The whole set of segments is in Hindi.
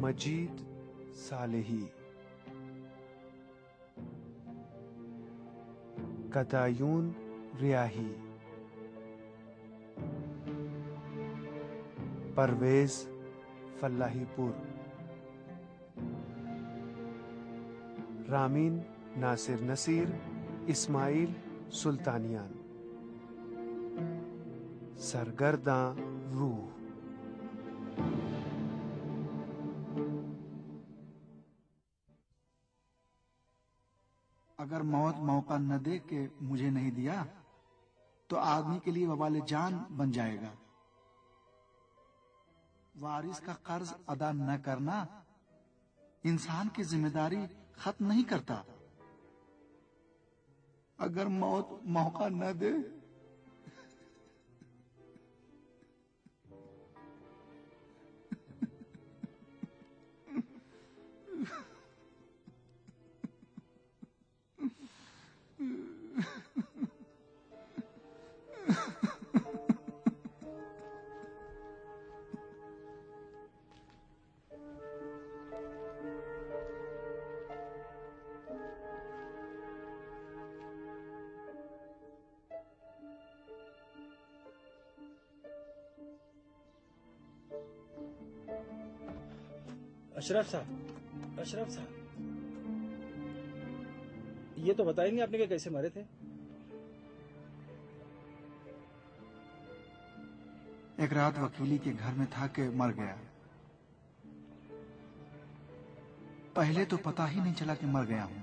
मजीद सालेही, कदायून Riahi, Parviz Fallahipour, Ramin Nasir Nasir, Ismail Soltanian, सरगर्दां रूह। अगर मौत मौका न दे के मुझे नहीं दिया तो आदमी के लिए वबाले जान बन जाएगा। वारिस का कर्ज अदा न करना इंसान की जिम्मेदारी खत्म नहीं करता। अगर मौत मौका न दे अशरफ साहब, अशरफ साहब, ये तो बताएंगे आपने कि कैसे मरे थे? एक रात वकीली के घर में था कि मर गया। पहले तो पता ही नहीं चला कि मर गया हूं।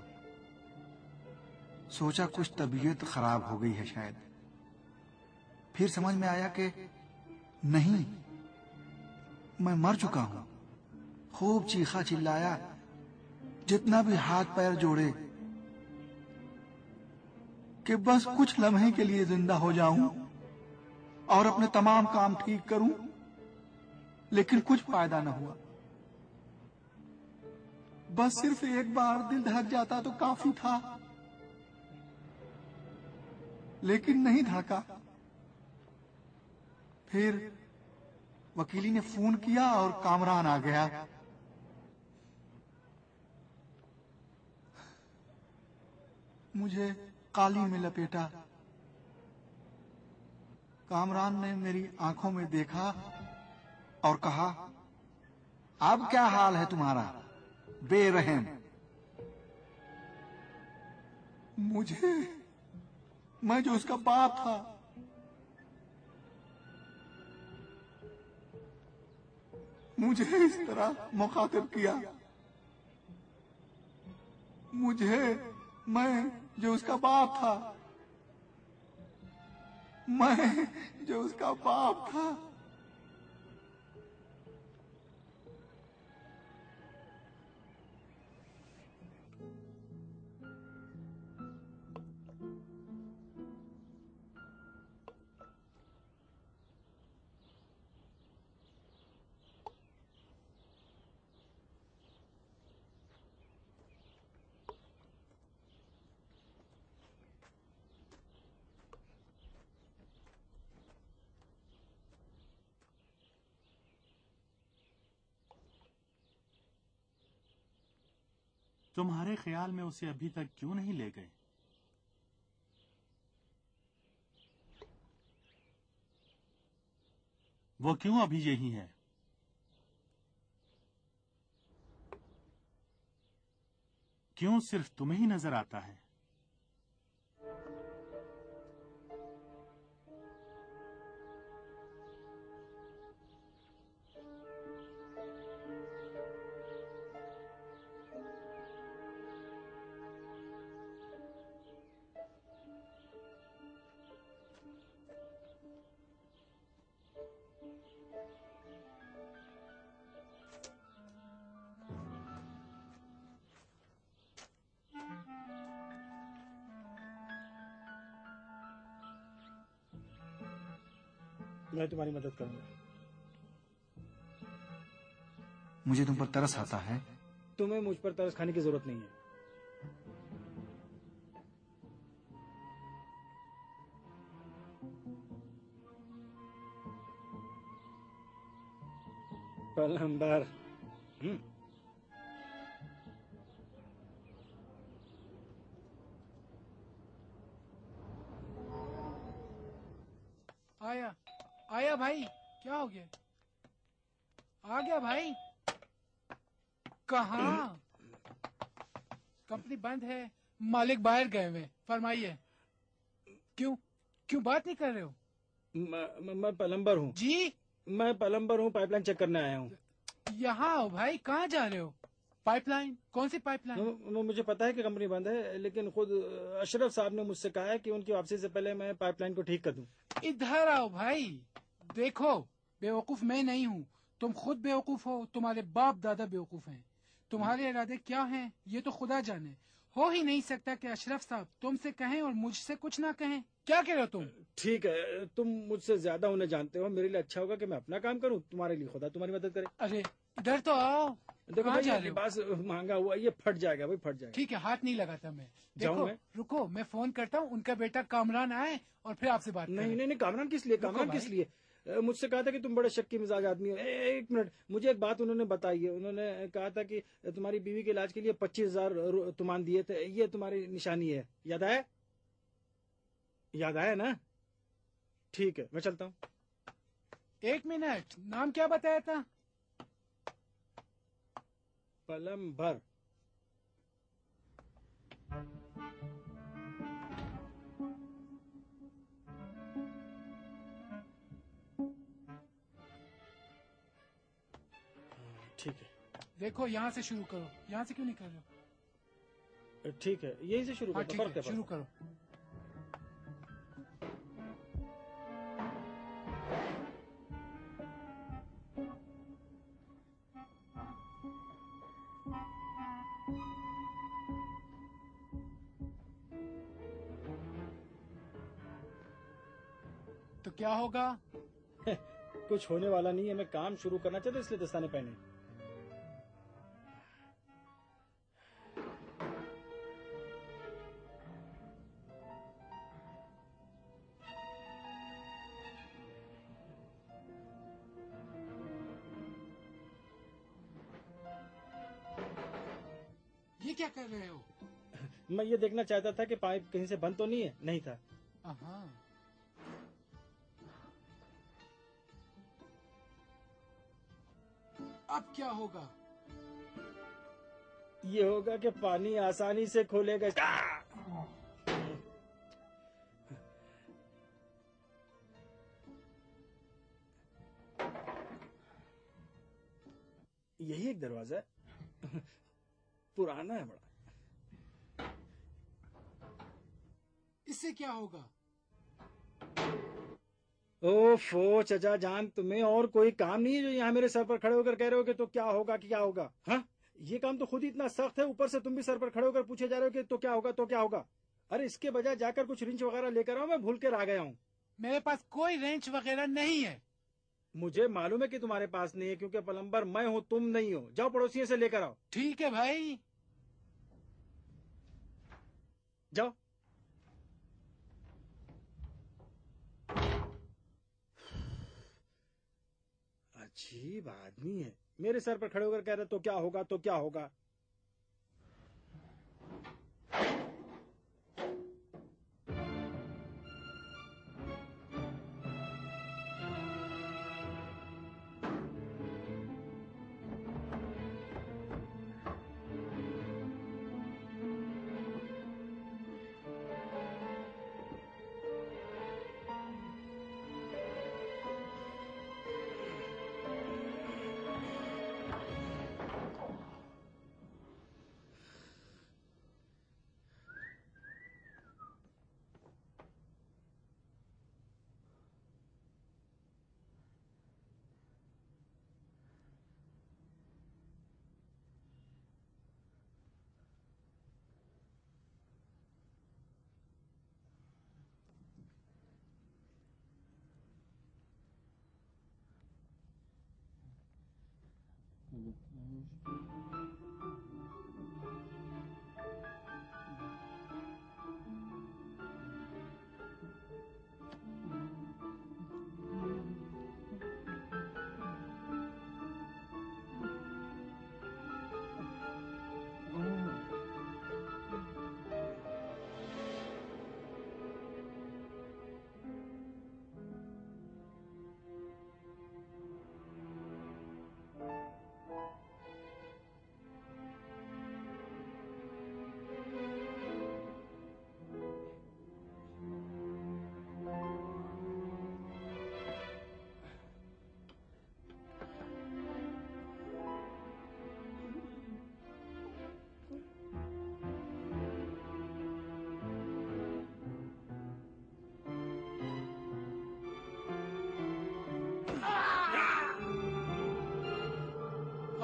सोचा कुछ तबीयत खराब हो गई है शायद। फिर समझ में आया कि नहीं, मैं मर चुका हूं। खूब चीखा चिल्लाया, जितना भी हाथ पैर जोड़े कि बस कुछ लम्हे के लिए जिंदा हो जाऊं और अपने तमाम काम ठीक करूं, लेकिन कुछ फायदा न हुआ। बस सिर्फ एक बार दिल धड़क जाता तो काफी था, लेकिन नहीं धड़का। फिर वकीली ने फोन किया और कामरान आ गया। मुझे कालीन में लपेटा। कामरान ने मेरी आंखों में देखा और कहा, अब क्या हाल है तुम्हारा बेरहम? मैं जो उसका बाप था, मुझे इस तरह मुखातिब किया। मैं जो उसका बाप था, मैं जो उसका बाप था। तुम्हारे ख्याल में उसे अभी तक क्यों नहीं ले गए? वो क्यों अभी यही है? क्यों सिर्फ तुम्हें ही नजर आता है? मैं तुम्हारी मदद करूंगा। मुझे तुम पर तरस आता है। तुम्हें मुझ पर तरस खाने की जरूरत नहीं है। पलंबर। आया आया भाई, क्या हो गया? आ गया भाई। कहाँ? कंपनी बंद है, मालिक बाहर गए हुए। फरमाइए। क्यों क्यों बात नहीं कर रहे हो? मैं प्लम्बर हूँ जी, मैं प्लम्बर हूँ, पाइपलाइन चेक करने आया हूँ। यहाँ आओ भाई। कहाँ जा रहे हो? पाइपलाइन? कौन सी पाइपलाइन? मुझे पता है कि कंपनी बंद है, लेकिन खुद अशरफ साहब ने मुझसे कहा है कि उनकी वापसी से पहले मैं पाइपलाइन को ठीक कर दूं। इधर आओ भाई। देखो, बेवकूफ मैं नहीं हूँ, तुम खुद बेवकूफ हो, तुम्हारे बाप दादा बेवकूफ हैं। तुम्हारे इरादे क्या हैं ये तो खुदा जाने। हो ही नहीं सकता कि अशरफ साहब तुमसे कहें और मुझसे कुछ ना कहें। क्या कह रहे हो तुम? ठीक है, तुम मुझसे ज्यादा उन्हें जानते हो। मेरे लिए अच्छा होगा कि मैं अपना काम करूं, तुम्हारे लिए खुदा तुम्हारी मदद करे। अरे इधर तो आओ। देखो कहाँ भाई, जा ये रहे हो? लिबास महंगा हुआ, ये फट जाएगा भाई, फट जाएगा। ठीक है, हाथ नहीं लगाता मैं। जाऊं देखो मैं? रुको, मैं फोन करता हूँ, उनका बेटा कामरान आए और फिर आपसे बात नहीं करें। नहीं नहीं, कामरान किस लिए? रुको कामरान भाई। किस लिए? मुझसे कहा था कि तुम बड़े शक्की मिजाज आदमी हो। एक मिनट, मुझे एक बात उन्होंने बताई है। उन्होंने कहा था कि तुम्हारी बीवी के इलाज के लिए 25,000 तुमान दिए थे, ये तुम्हारी निशानी है। याद आया? याद आया ना? ठीक है, मैं चलता हूँ। एक मिनट, नाम क्या बताया था? प्लम्बर। ठीक है, देखो यहाँ से शुरू करो। यहाँ से क्यों नहीं कर रहे हो? ठीक है, यहीं से शुरू हाँ करता ठीक हूँ, है, शुरू करो। तो क्या होगा? कुछ होने वाला नहीं है। मैं काम शुरू करना चाहता इसलिए दस्ताने पहने। ये क्या कर रहे हो? मैं ये देखना चाहता था कि पाइप कहीं से बंद तो नहीं है। नहीं था। हाँ, अब क्या होगा? ये होगा कि पानी आसानी से खोलेगा। यही एक दरवाजा है, पुराना है बड़ा। इससे क्या होगा? ओफो चचा जान, तुम्हें और कोई काम नहीं है जो यहाँ मेरे सर पर खड़े होकर कह रहे हो कि तो क्या होगा कि क्या होगा? हाँ, ये काम तो खुद ही इतना सख्त है, ऊपर से तुम भी सर पर खड़े होकर पूछे जा रहे हो कि तो क्या होगा, तो क्या होगा? अरे इसके बजाय जाकर कुछ रिंच वगैरह लेकर आओ, मैं भूल कर आ गया हूँ। मेरे पास कोई रेंच वगैरह नहीं है। मुझे मालूम है कि तुम्हारे पास नहीं है, क्योंकि प्लम्बर मैं हूँ, तुम नहीं हो। जाओ पड़ोसियों से लेकर आओ। ठीक है भाई। जाओ। अजीब आदमी है, मेरे सर पर खड़े होकर कह रहे तो क्या होगा, तो क्या होगा?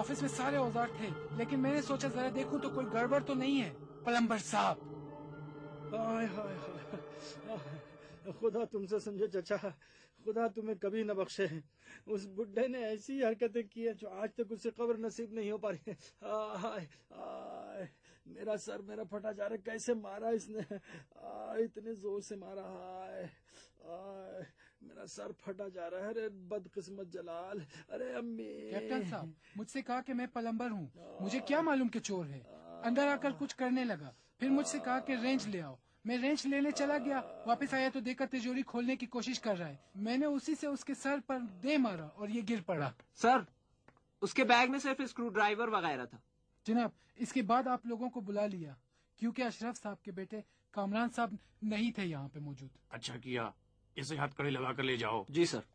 ऑफिस में सारे औजार थे, लेकिन मैंने सोचा जरा देखूं तो कोई गड़बड़ तो नहीं है। प्लम्बर साहब, हाय हाय हाय, खुदा तुमसे समझे चचा, खुदा तुम्हें कभी न बख्शे। उस बुड्ढे ने ऐसी हरकतें की है जो आज तक उसे कब्र नसीब नहीं हो पा रही है। हाय हाय, मेरा सर मेरा फटा जा रहा है, कैसे मारा इसने, इतने जोर से मारा। हाय हाय, मेरा सर फटा जा रहा है। अरे बदकिस्मत जलाल, अरे अम्मी। कैप्टन साहब, मुझसे कहा कि मैं प्लम्बर हूँ, मुझे क्या मालूम कि चोर है। अंदर आकर कुछ करने लगा, फिर मुझसे कहा कि रेंच ले आओ। मैं रेंच लेने चला गया, वापस आया तो देखा तिजोरी खोलने की कोशिश कर रहा है। मैंने उसी से उसके सर पर दे मारा और ये गिर पड़ा। सर, उसके बैग में सिर्फ स्क्रू ड्राइवर वगैरह था। जनाब, इसके बाद आप लोगों को बुला लिया क्योंकि अशरफ साहब के बेटे कामरान साहब नहीं थे यहाँ पे मौजूद। अच्छा किया, इसे हथकड़ी लगा कर ले जाओ। जी सर।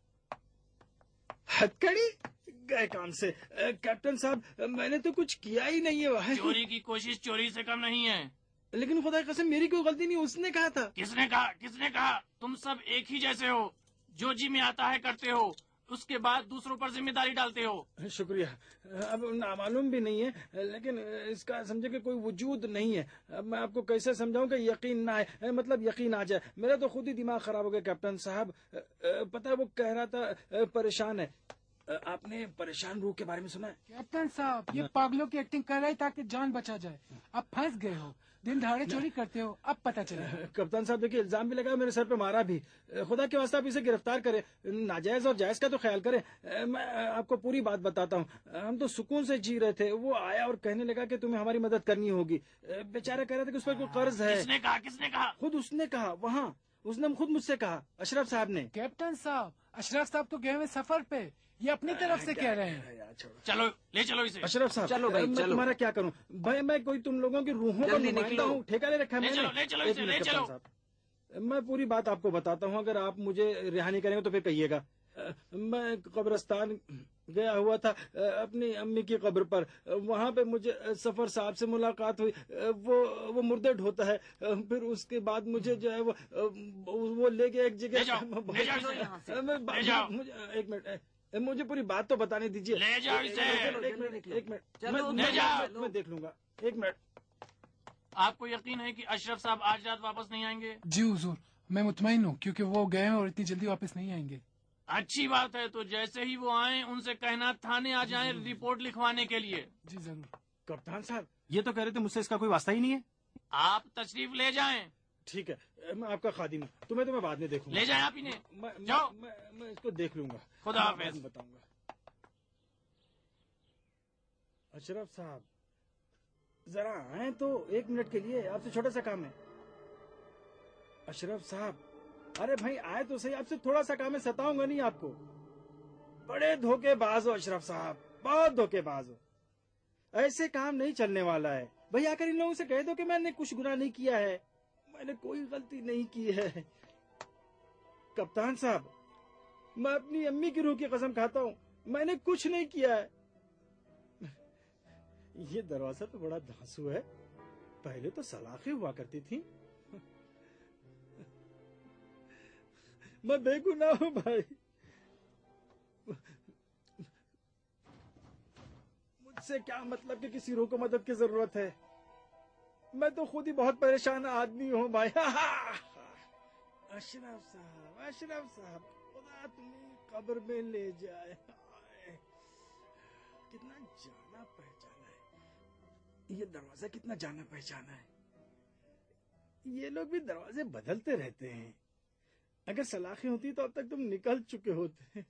हथकड़ी गए काम से। कैप्टन साहब, मैंने तो कुछ किया ही नहीं है। वह चोरी की कोशिश चोरी से कम नहीं है। लेकिन खुदा की कसम मेरी कोई गलती नहीं, उसने कहा था। किसने कहा? किसने कहा? तुम सब एक ही जैसे हो, जो जी में आता है करते हो, उसके बाद दूसरों पर जिम्मेदारी डालते हो। शुक्रिया। अब नामालूम भी नहीं है, लेकिन इसका समझे कि कोई वजूद नहीं है। अब मैं आपको कैसे समझाऊं कि यकीन ना आए, मतलब यकीन आ जाए। मेरा तो खुद ही दिमाग खराब हो गया कैप्टन साहब। पता है वो कह रहा था परेशान है। आपने परेशान रूह के बारे में सुना है? कैप्टन साहब, ये पागलों की एक्टिंग कर रहा है ताकि जान बचा जाए। अब फंस गए हो, दिन दहाड़े चोरी करते हो, अब पता चला। कप्तान साहब देखिए, इल्जाम भी लगा, मेरे सर पे मारा भी। खुदा के वास्ते आप इसे गिरफ्तार करें, नाजायज और जायज का तो ख्याल करें। मैं आपको पूरी बात बताता हूँ। हम तो सुकून से जी रहे थे, वो आया और कहने लगा कि तुम्हें हमारी मदद करनी होगी। बेचारा कह रहा था कि उस पर कोई कर्ज है। किसने कहा? किसने कहा? खुद उसने कहा, वहाँ उसने खुद मुझसे कहा, अशरफ साहब ने। कैप्टन साहब, अशरफ साहब तो गए हुए सफर पे, ये अपनी तरफ से कह रहे हैं। चलो ले चलो इसे। अशरफ साहब, चलो भाई, मैं चलो। तुम्हारा क्या करूं भाई? मैं कोई तुम लोगों की रूहों का जल्दी नुमाइंदा निकलो। हूँ, ठेका ले रखा है ले मैंने। चलो, ले चलो एक इसे, मिनट ले कप्तान चलो। साहब, मैं पूरी बात आपको बताता हूँ। अगर आप मुझे रिहा नहीं करेंगे तो फिर कहिएगा। मैं कब्रिस्तान गया हुआ था अपनी अम्मी की कब्र पर। वहाँ पे मुझे सफर साहब से मुलाकात हुई। वो मुर्दे ढोता है। फिर उसके बाद मुझे जो है वो ले गया एक जगह। ले जाओ इसे। ले जाओ। एक मिनट, मुझे पूरी बात तो बताने दीजिए। ले जाओ इसे। एक मिनट, चलो, मैं ले जाओ। मैं देख लूंगा। एक मिनट। आपको यकीन है कि अशरफ साहब आज रात वापस नहीं आएंगे? जी हुजूर, मैं मुतमईन हूँ क्योंकि वो गए हैं और इतनी जल्दी वापस नहीं आएंगे। अच्छी बात है, तो जैसे ही वो आए उनसे कहना थाने आ जाएं रिपोर्ट लिखवाने के लिए। जी जरूर। कप्तान साहब, ये तो कह रहे थे मुझसे इसका कोई वास्ता ही नहीं है। आप तशरीफ ले जाएं। ठीक है, मैं आपका खादिम हूँ। तुम्हें तो मैं बाद में देखूंगा। ले जाएं आप इन्हें। मैं जाओ। मैं इसको देख लूंगा। खुदा मैं हाफिज। बाद में बताऊंगा। अशरफ साहब, जरा आए तो 1 मिनट के लिए, आपसे छोटा सा काम है। अशरफ साहब, अरे भाई आए तो सही, आपसे थोड़ा सा काम है, सताऊंगा नहीं आपको। बड़े धोखेबाज हो अशरफ साहब, बहुत धोखेबाज हो। ऐसे काम नहीं चलने वाला है। भाई आकर इन लोगों से कह दो कि मैंने कुछ गुनाह नहीं किया है, मैंने कोई गलती नहीं की है। कप्तान साहब, मैं अपनी अम्मी की रूह की कसम खाता हूँ, मैंने कुछ नहीं किया है। ये दरवाजा तो बड़ा धांसू है, पहले तो सलाखें हुआ करती थी। मैं बेगुनाह हूँ भाई, मुझसे क्या मतलब कि किसी रूह को मदद की जरूरत है। मैं तो खुद ही बहुत परेशान आदमी हूँ भाई। अशरफ साहब, खुदा तुम्हें कब्र में ले जाए। कितना जाना पहचाना है ये दरवाजा, कितना जाना पहचाना है। ये लोग भी दरवाजे बदलते रहते हैं। अगर सलाखें होती तो अब तक तुम निकल चुके होते।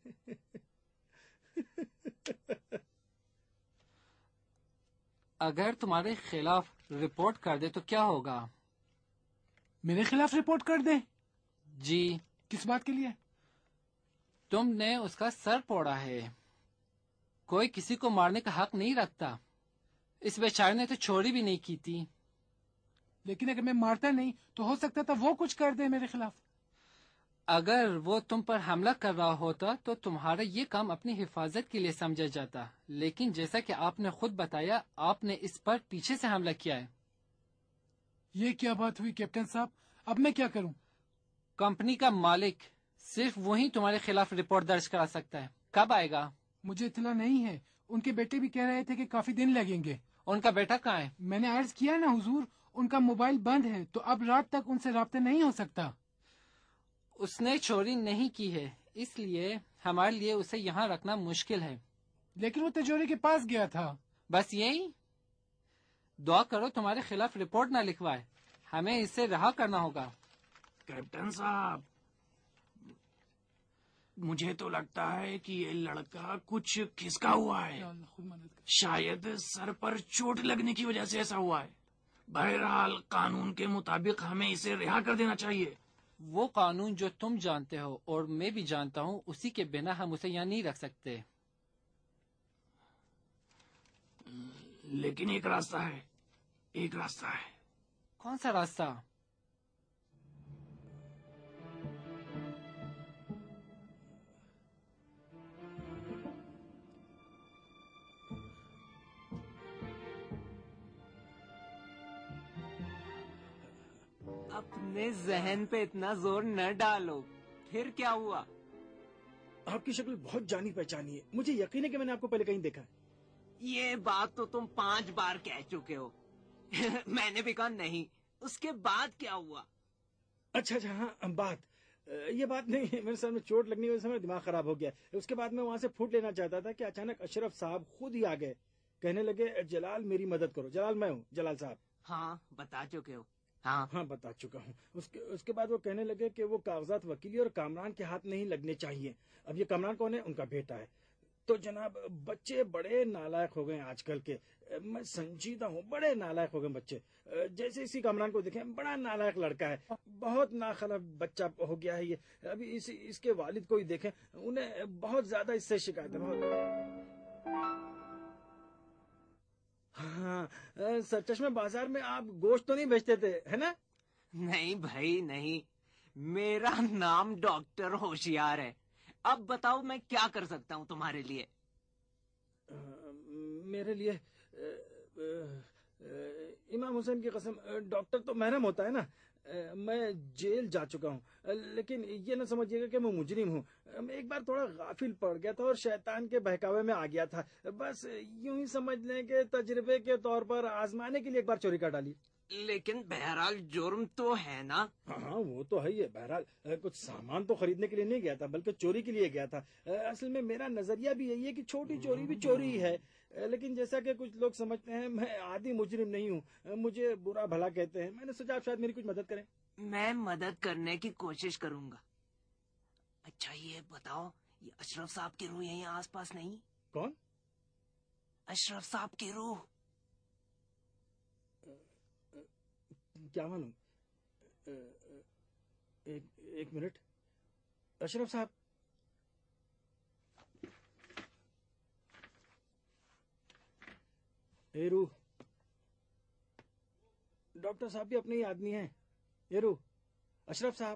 अगर तुम्हारे खिलाफ रिपोर्ट कर दे तो क्या होगा? मेरे खिलाफ रिपोर्ट कर दे? जी। किस बात के लिए? तुमने उसका सर फोड़ा है। कोई किसी को मारने का हक नहीं रखता। इस बेचारे ने तो चोरी भी नहीं की थी। लेकिन अगर मैं मारता नहीं तो हो सकता था वो कुछ कर दे मेरे खिलाफ। अगर वो तुम पर हमला कर रहा होता तो तुम्हारा ये काम अपनी हिफाजत के लिए समझा जाता, लेकिन जैसा कि आपने खुद बताया, आपने इस पर पीछे से हमला किया है। ये क्या बात हुई कैप्टन साहब? अब मैं क्या करूं? कंपनी का मालिक सिर्फ वही तुम्हारे खिलाफ रिपोर्ट दर्ज करा सकता है। कब आएगा? मुझे इतला नहीं है। उनके बेटे भी कह रहे थे कि काफी दिन लगेंगे। उनका बेटा कहाँ है? मैंने अर्ज किया ना हुजूर, उनका मोबाइल बंद है तो अब रात तक उनसे राब्ता नहीं हो सकता। उसने चोरी नहीं की है, इसलिए हमारे लिए उसे यहाँ रखना मुश्किल है। लेकिन वो तिजोरी के पास गया था। बस यही? दुआ करो तुम्हारे खिलाफ रिपोर्ट ना लिखवाए, हमें इससे रहा करना होगा। कैप्टन साहब, मुझे तो लगता है कि ये लड़का कुछ खिसका हुआ है। या अल्लाह, खुद मदद कर। शायद सर पर चोट लगने की वजह से ऐसा हुआ है। बहरहाल कानून के मुताबिक हमें इसे रिहा कर देना चाहिए। वो कानून जो तुम जानते हो और मैं भी जानता हूँ, उसी के बिना हम उसे यहाँ नहीं रख सकते। लेकिन एक रास्ता है, एक रास्ता है। कौन सा रास्ता? अपने जहन पे इतना जोर न डालो। फिर क्या हुआ? आपकी शक्ल बहुत जानी पहचानी है, मुझे यकीन है कि मैंने आपको पहले कहीं देखा है। ये बात तो तुम 5 बार कह चुके हो। मैंने भी कहा नहीं। उसके बाद क्या हुआ? अच्छा अच्छा, हाँ बात ये बात नहीं है, मेरे सर में चोट लगने की वजह से मेरा दिमाग खराब हो गया। उसके बाद मैं वहां से फूट लेना चाहता था कि अचानक अशरफ साहब खुद ही आ गए। कहने लगे, जलाल मेरी मदद करो। जलाल मैं हूँ, जलाल साहब। हाँ, बता चुके हो। हाँ हाँ बता चुका हूँ। उसके बाद वो कहने लगे कि वो कागजात वकीली और कामरान के हाथ नहीं लगने चाहिए। अब ये कामरान कौन है? उनका बेटा है। तो जनाब, बच्चे बड़े नालायक हो गए आजकल के। मैं संजीदा हूँ, बड़े नालायक हो गए बच्चे। जैसे इसी कामरान को देखें, बड़ा नालायक लड़का है, बहुत नाखला बच्चा हो गया है ये। अभी इसके वालिद को ही देखें, उन्हें बहुत ज्यादा इससे शिकायत है, बहुत। हाँ, सरचश्मे बाजार में आप गोश्त तो नहीं बेचते थे, है ना? नहीं भाई नहीं, मेरा नाम डॉक्टर होशियार है। अब बताओ मैं क्या कर सकता हूँ तुम्हारे लिए? मेरे लिए इमाम हुसैन की कसम, डॉक्टर तो महरम होता है ना। मैं जेल जा चुका हूँ, लेकिन ये ना समझिएगा कि मैं मुजरिम हूँ। एक बार थोड़ा गाफिल पड़ गया था और शैतान के बहकावे में आ गया था। बस यूं ही समझ लें कि तजर्बे के तौर पर आजमाने के लिए एक बार चोरी कर डाली। लेकिन बहरहाल जुर्म तो है ना? हाँ हाँ, वो तो है ही है। बहरहाल कुछ सामान तो खरीदने के लिए नहीं गया था, बल्कि चोरी के लिए गया था। असल में मेरा नजरिया भी यही है कि छोटी चोरी भी चोरी ही है। लेकिन जैसा कि कुछ लोग समझते हैं, मैं आदि मुजरिम नहीं हूँ। मुझे बुरा भला कहते हैं। मैंने सोचा आप शायद मेरी कुछ मदद करें। मैं मदद करने की कोशिश करूंगा। अच्छा ये बताओ, ये अशरफ साहब की रूह यहीं आसपास नहीं? कौन? अशरफ साहब की रूह। क्या मालूम। एक मिनट। अशरफ साहब, ए रूह, डॉक्टर साहब भी अपने ही आदमी हैं। ए रूह, अशरफ साहब।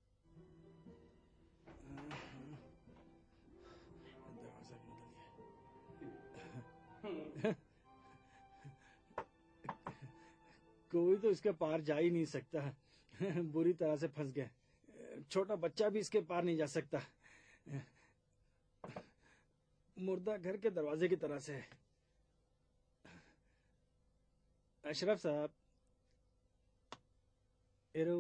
कोई तो इसके पार जा ही नहीं सकता। बुरी तरह से फंस गए। छोटा बच्चा भी इसके पार नहीं जा सकता। मुर्दा घर के दरवाजे की तरह से है। अशरफ साहब, एरो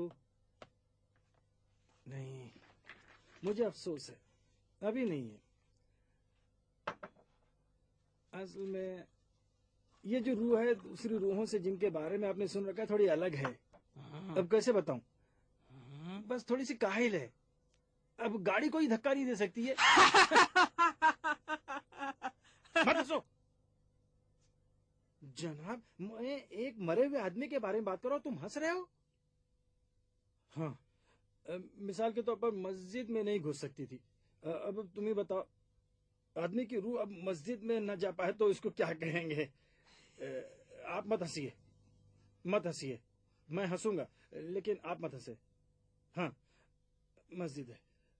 नहीं, मुझे अफसोस है, अभी नहीं है। असल में ये जो रूह है, दूसरी रूहों से जिनके बारे में आपने सुन रखा है, थोड़ी अलग है। अब कैसे बताऊं, बस थोड़ी सी काहिल है। अब गाड़ी कोई धक्का नहीं दे सकती है। मत हंसो जनाब, मैं एक मरे हुए आदमी के बारे में बात कर रहा हूं, तुम हंस रहे हो। हाँ, मिसाल के तौर पर मस्जिद में नहीं घुस सकती थी। अब तुम ही बताओ, आदमी की रूह अब मस्जिद में न जा पाए तो इसको क्या कहेंगे? आप मत हंसिए, मत हंसिए। मैं हंसूंगा लेकिन आप मत हंसे। हाँ, मस्जिद है।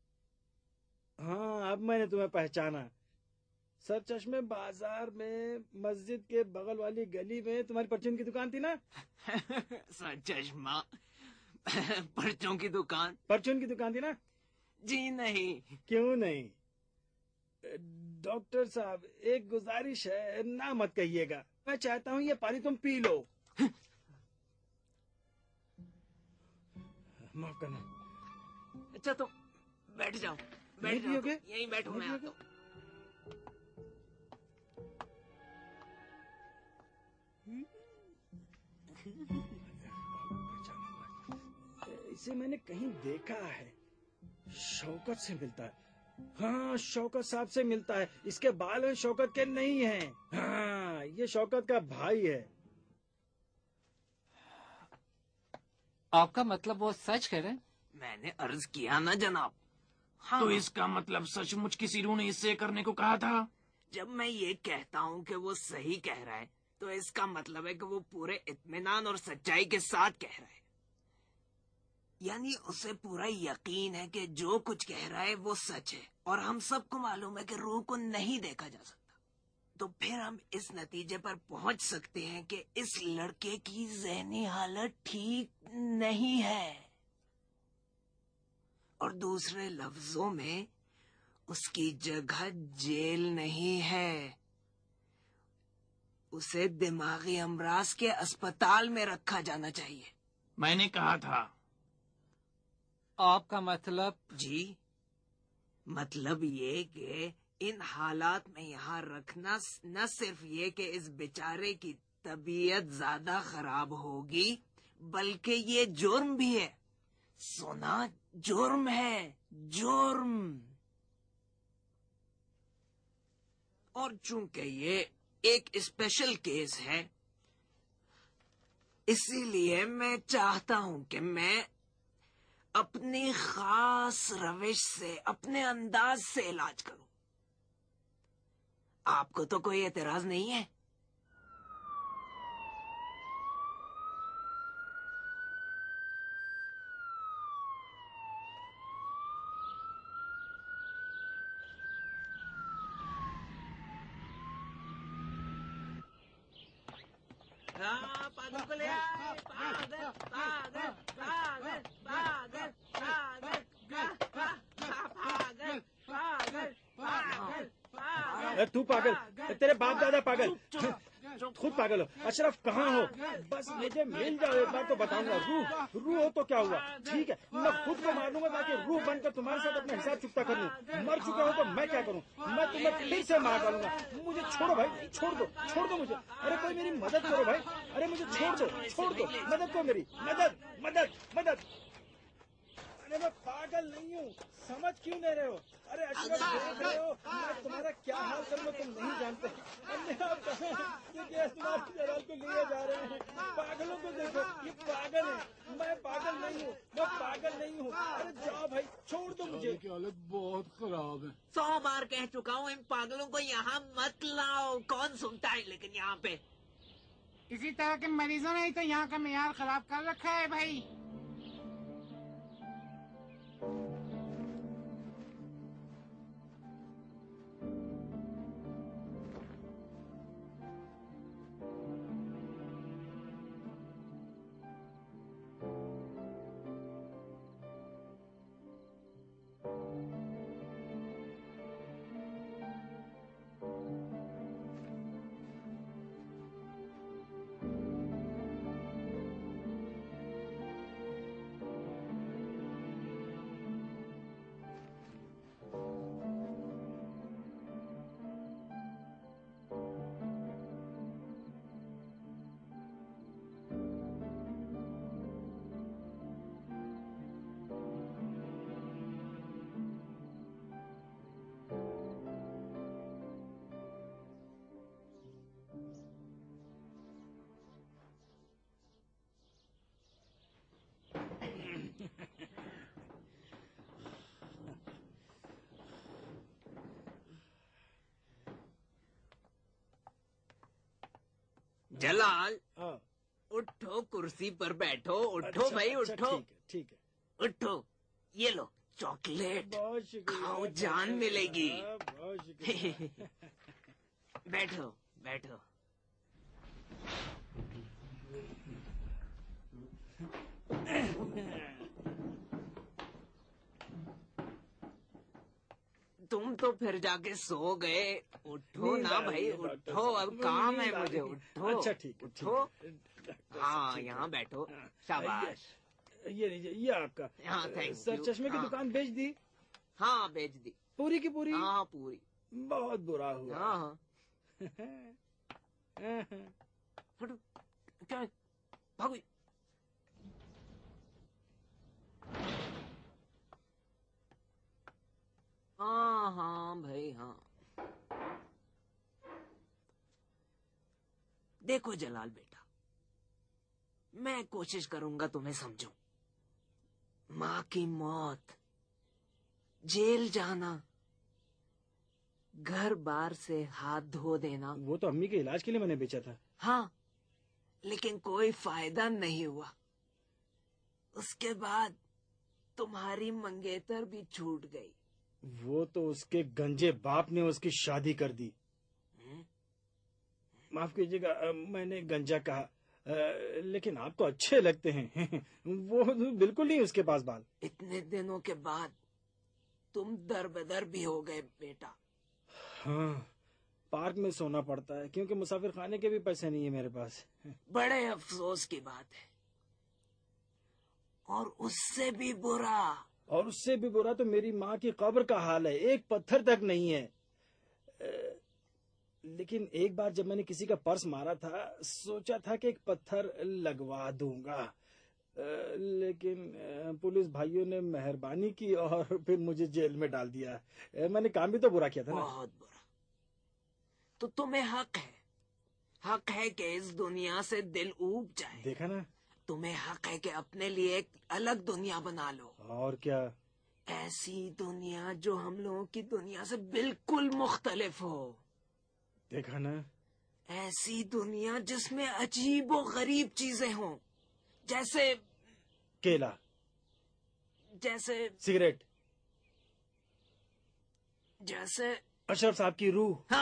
हाँ, अब मैंने तुम्हें पहचाना। सरचश्मे बाजार में मस्जिद के बगल वाली गली में तुम्हारी परचून की दुकान थी ना? सरचश्मा परचून की दुकान? परचून की दुकान थी ना? जी नहीं। क्यों नहीं? डॉक्टर साहब, एक गुजारिश है, ना मत कहिएगा। मैं चाहता हूँ ये पानी तुम पी लो। माफ करना। अच्छा तो बैठ जाओ, नहीं बैठ जाओ, पियोगे? यहीं बैठो, नहीं मैं आता हूँ। इसे मैंने कहीं देखा है। शौकत से मिलता है। हाँ, शौकत साहब से मिलता है। इसके बाल हैं शौकत के नहीं हैं। हाँ, ये शौकत का भाई है। आपका मतलब वो सच कह रहे हैं? मैंने अर्ज किया ना जनाब। हाँ। तो इसका मतलब सचमुच किसी रूह ने इससे करने को कहा था? जब मैं ये कहता हूँ कि वो सही कह रहा है, तो इसका मतलब है कि वो पूरे इत्मीनान और सच्चाई के साथ कह रहा है। यानी उसे पूरा यकीन है कि जो कुछ कह रहा है वो सच है, और हम सबको मालूम है कि रूह को नहीं देखा जा सकता। तो फिर हम इस नतीजे पर पहुंच सकते हैं कि इस लड़के की ज़हनी हालत ठीक नहीं है, और दूसरे लफ्जों में उसकी जगह जेल नहीं है। उसे दिमागी अमराज के अस्पताल में रखा जाना चाहिए। मैंने कहा था। आपका मतलब? जी, मतलब ये कि इन हालात में यहाँ रखना न सिर्फ ये कि इस बेचारे की तबीयत ज्यादा खराब होगी, बल्कि ये जुर्म भी है। सोना जुर्म है, जुर्म। और चूंकि ये एक स्पेशल केस है, इसीलिए मैं चाहता हूं कि मैं अपनी खास रविश से, अपने अंदाज से इलाज करूं। आपको तो कोई एतराज नहीं है? पागल को ले आए, पागल, पागल, पागल, पागल, पागल, पागल, पागल, पागल, पागल। तू पागल, तेरे बाप दादा पागल, खुद पागल हो। अशरफ कहाँ हो? बस मुझे मिल जाओ एक बार तो बताऊंगा। रूह हो तो क्या हुआ? ठीक है, मैं खुद को मार लूंगा ताकि रूह बनकर तुम्हारे साथ अपना हिसाब चुकता कर लूं। मर चुके हो तो मैं क्या करूं? मैं तुम्हें फिर से मार डालूंगा। मुझे छोड़ो भाई, छोड़ दो मुझे। अरे कोई मेरी मदद करो भाई। अरे मुझे छोड़ दो, मदद करो मेरी, मदद। अरे मैं पागल नहीं हूँ, समझ क्यों नहीं रहे हो? अरे अशरफ देख रहे हो मैं तुम्हारा क्या हाल करूँगा तुम नहीं जानते। ये गैस तुम्हारी जलाल को लिए जा रहे हैं। पागलों को देखो, ये पागल है। मैं पागल नहीं हूँ। अरे जाओ भाई, छोड़ दो मुझे। की हालत बहुत खराब है। 100 बार कह चुका हूँ इन पागलों को यहाँ मत लाओ। कौन सुनता है लेकिन यहाँ पे? इसी तरह के मरीजों ने ही तो यहाँ का मेयार खराब कर रखा है भाई। जलाल, हाँ, उठो, कुर्सी पर बैठो। उठो अच्छा, भाई, अच्छा, उठो, ठीक है। उठो। ये लो चॉकलेट, बहुत शुक्रिया, खाओ, जान मिलेगी। बहुत शुक्रिया। बैठो। तुम तो फिर जाके सो गए। उठो नींद ना आ रही भाई, है, डॉक्टर उठो, साहब, अब मुझे काम नींद है आ मुझे। रही है। उठो, अच्छा ठीक है, उठो। डॉक्टर साहब, हाँ, ठीक है। यहाँ बैठो। हाँ, शाबाश। ये लीजिए, ये आपका। हाँ, थैंक सर, यू। चश्मे की हाँ। दुकान बेच दी? हाँ, बेच दी। पूरी की पूरी? हाँ, पूरी। बहुत बुरा हुआ। हाँ हाँ। हटो, क्या है? भागो। हाँ हाँ भाई, हाँ। देखो जलाल बेटा, मैं कोशिश करूंगा तुम्हें समझूं। माँ की मौत, जेल जाना, घर बार से हाथ धो देना, वो तो अम्मी के इलाज के लिए मैंने बेचा था। हाँ, लेकिन कोई फायदा नहीं हुआ। उसके बाद तुम्हारी मंगेतर भी छूट गई। वो तो उसके गंजे बाप ने उसकी शादी कर दी। माफ कीजिएगा, मैंने गंजा कहा। लेकिन आप तो अच्छे लगते हैं। वो बिल्कुल नहीं उसके पास बाल। इतने दिनों के बाद तुम दरबदर भी हो गए बेटा। हाँ, पार्क में सोना पड़ता है क्योंकि मुसाफिर खाने के भी पैसे नहीं है मेरे पास। बड़े अफसोस की बात है। और उससे भी बुरा तो मेरी माँ की कब्र का हाल है, एक पत्थर तक नहीं है। लेकिन एक बार जब मैंने किसी का पर्स मारा था, सोचा था कि एक पत्थर लगवा दूंगा। लेकिन पुलिस भाइयों ने मेहरबानी की और फिर मुझे जेल में डाल दिया। मैंने काम भी तो बुरा किया था ना। बहुत बुरा। तो तुम्हें हक है कि इस दुनिया से दिल ऊब जाए। देखा ना, तुम्हें हक है कि अपने लिए एक अलग दुनिया बना लो। और क्या? ऐसी दुनिया जो हम लोगों की दुनिया से बिल्कुल मुख्तलिफ हो। देखा ना, ऐसी दुनिया जिसमें अजीब और गरीब चीजें हों, जैसे केला, जैसे सिगरेट, जैसे अशरफ साहब की रूह।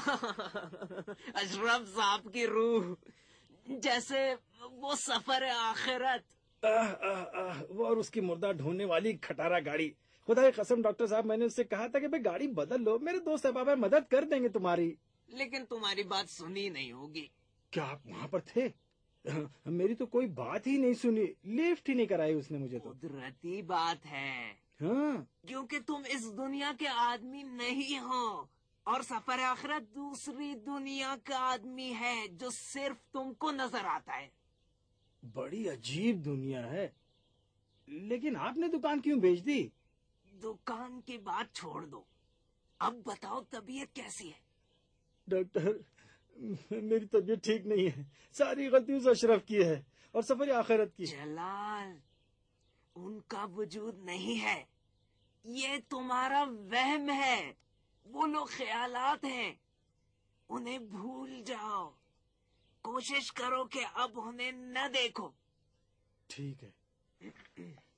अशरफ साहब की रूह, जैसे वो सफर आखिरत। वो और उसकी मुर्दा ढूंढने वाली खटारा गाड़ी। खुदा की कसम डॉक्टर साहब, मैंने उससे कहा था कि भाई गाड़ी बदल लो, मेरे दोस्त अहबाब मदद कर देंगे तुम्हारी। लेकिन तुम्हारी बात सुनी नहीं होगी। क्या आप वहाँ पर थे? मेरी तो कोई बात ही नहीं सुनी, लिफ्ट ही नहीं कराई उसने मुझे तो। कुदरती बात है। हाँ, क्योंकि तुम इस दुनिया के आदमी नहीं हो और सफर आखिरत दूसरी दुनिया का आदमी है जो सिर्फ तुमको नजर आता है। बड़ी अजीब दुनिया है। लेकिन आपने दुकान क्यों बेच दी? दुकान की बात छोड़ दो, अब बताओ तबीयत कैसी है? डॉक्टर, मेरी तबीयत ठीक नहीं है। सारी गलती उस अशरफ की है और सफर आखिरत की। जलाल, उनका वजूद नहीं है, ये तुम्हारा वहम है। वो लोग ख्यालात हैं, उन्हें भूल जाओ। कोशिश करो कि अब उन्हें न देखो। ठीक है।